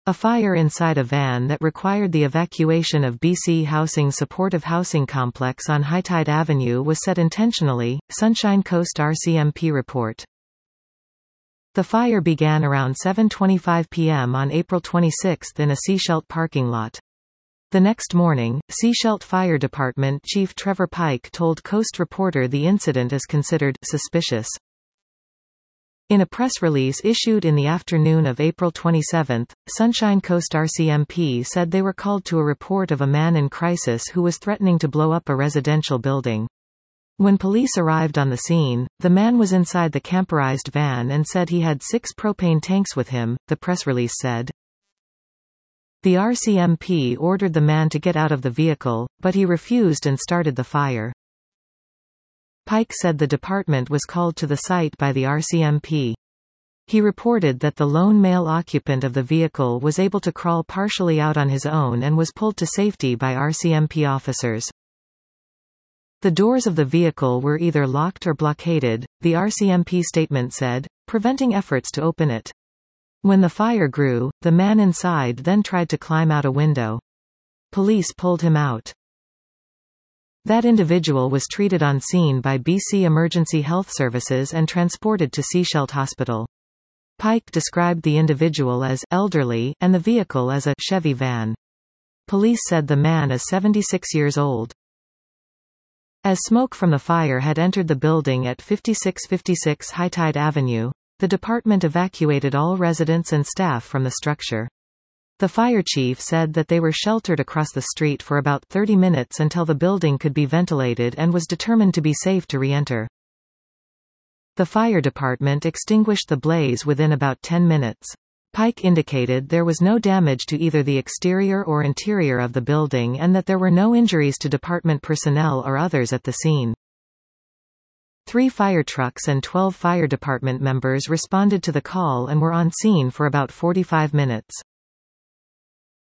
A fire inside a van that required the evacuation of BC Housing's supportive housing complex on High Tide Avenue was set intentionally, Sunshine Coast RCMP report. The fire began around 7:25 p.m. on April 26 in a Seashelt parking lot. The next morning, Seashelt Fire Department Chief Trevor Pike told Coast Reporter the incident is considered suspicious. In a press release issued in the afternoon of April 27, Sunshine Coast RCMP said they were called to a report of a man in crisis who was threatening to blow up a residential building. When police arrived on the scene, the man was inside the camperized van and said he had 6 propane tanks with him, the press release said. The RCMP ordered the man to get out of the vehicle, but he refused and started the fire. Pike said the department was called to the site by the RCMP. He reported that the lone male occupant of the vehicle was able to crawl partially out on his own and was pulled to safety by RCMP officers. The doors of the vehicle were either locked or blockaded, the RCMP statement said, preventing efforts to open it. When the fire grew, the man inside then tried to climb out a window. Police pulled him out. That individual was treated on scene by BC Emergency Health Services and transported to Seashelt Hospital. Pike described the individual as elderly and the vehicle as a Chevy van. Police said the man is 76 years old. As smoke from the fire had entered the building at 5656 High Tide Avenue, the department evacuated all residents and staff from the structure. The fire chief said that they were sheltered across the street for about 30 minutes until the building could be ventilated and was determined to be safe to re-enter. The fire department extinguished the blaze within about 10 minutes. Pike indicated there was no damage to either the exterior or interior of the building and that there were no injuries to department personnel or others at the scene. 3 fire trucks and 12 fire department members responded to the call and were on scene for about 45 minutes.